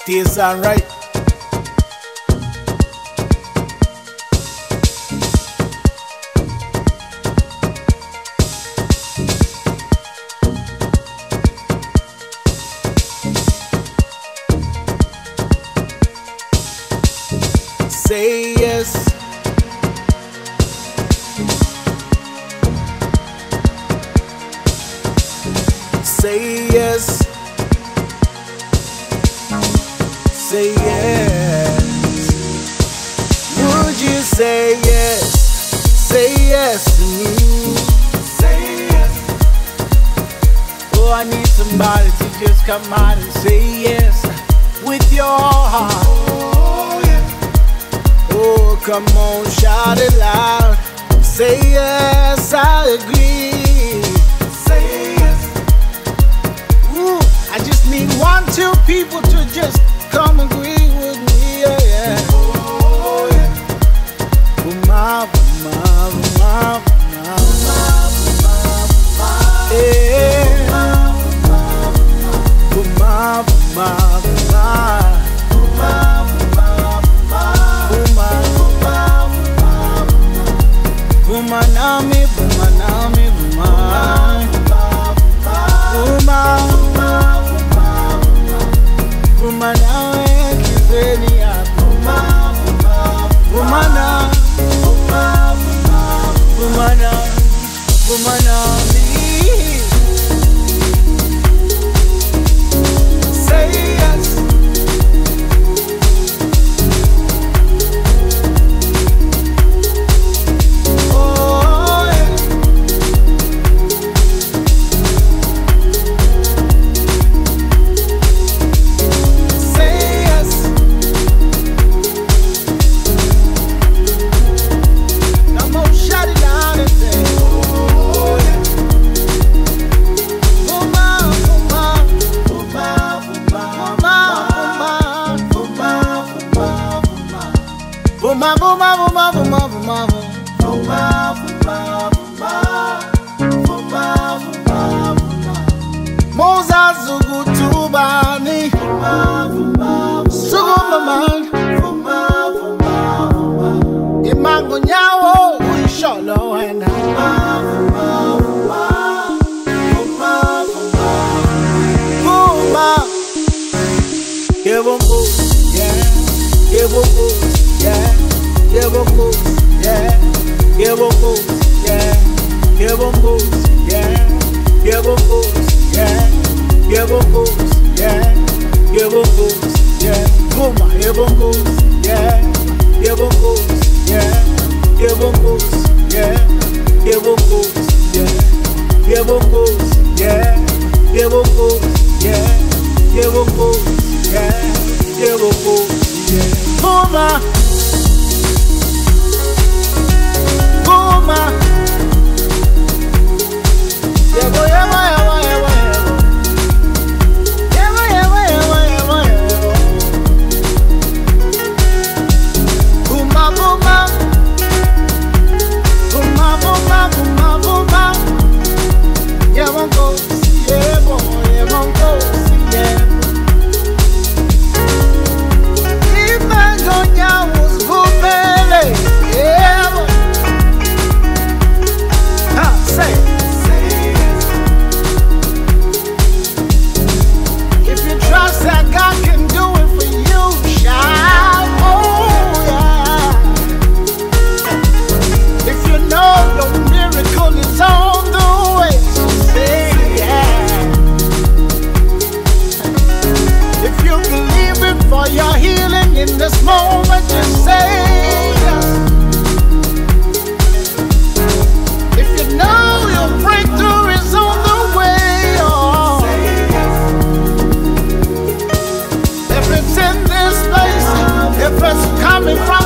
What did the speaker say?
Stays alright. Say yes. Say yes. Say yes. Would you say yes? Say yes to me. Say yes. Oh, I need somebody to just come out and say yes with your heart. Oh, yeah. Oh, come on, shout it loud. Say yes, I agree. Say yes. Ooh, I just need 1, 2 people to just come agree with me, yeah, yeah. Oh, yeah. Uma, uma, uma, uma, yeah. Uma, uma, Bumanami, bumanami, buman. Bumanami, kizenia. Bumana, bumana, bumanami. Say yes. Buma, buma, buma, buma, buma, buma, buma, buma, buma, buma. Moza zugu tubani, sugu maman, imango nyawo, uisholo hena. Buma, give 'em boost, yeah, give 'em boost, yeah. Give 'em boost, yeah. Give 'em boost, yeah. Give 'em boost, yeah. Give 'em boost, yeah. Give 'em boost, yeah. Give 'em boost, yeah. Boomer, give 'em boost, yeah. Give 'em boost, yeah. Give 'em boost, yeah. Give 'em boost, yeah. Give 'em boost, yeah. Give 'em boost, yeah. Give 'em boost, yeah. Give 'em boost, yeah. Boomer. For your healing in this moment, just say yes. If you know your breakthrough is on the way, oh, say yes. If it's in this place, if it's coming from